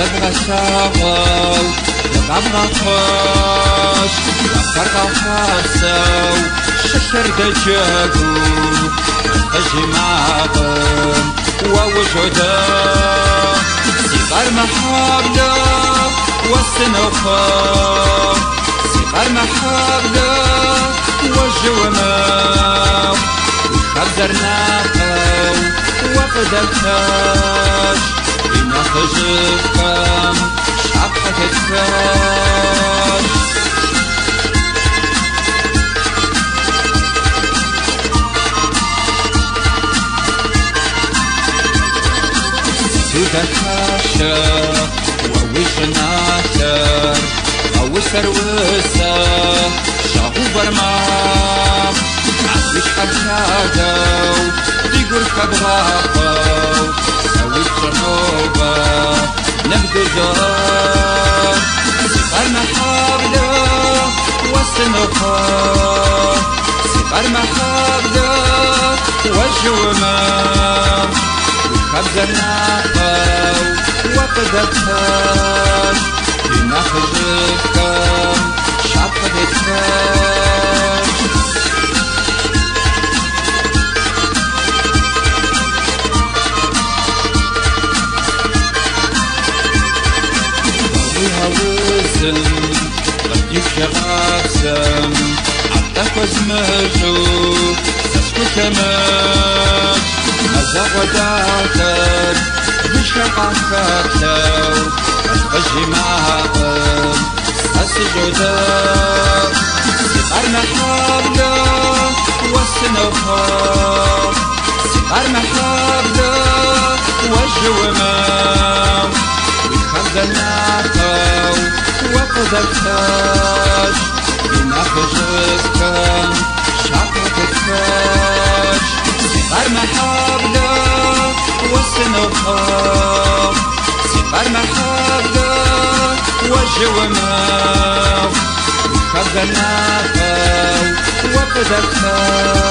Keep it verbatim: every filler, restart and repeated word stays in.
تبغى تاغل تبغى خوش تبغى خاصو شكر دجاجو تجي معاهم ووجوده صغار محابلة والسنوخة صغار محابلة والجوماء وخبزرناها وقدرتاش إنا خجفكم شعبها تتفاش تدكاشا ووش ناتر ووسر وسا شاهو برمام عزيش حبشاقو تيقول كبغاقو سويت جنوبا نبدو جار صغار محابلة والسنوخة صغار محابلة والجومام خبزرناها وقدرتاش فينا خجفكم شعبها تتفاش ضويها وزن غديك شغاسم عطاك وزمجو سسكو كماش مزاق وداتك بشرق عفاكتو أشبجي معاهم السجودات صغار محابلة والسنوخة صغار محابلة والجوماء وخبزرناها وقدرتاش فينا خجفكم شعبها تتفاش صغار محابلة والسنوخة صغار محابلة والجوماء وخبزرناها وقدرتاش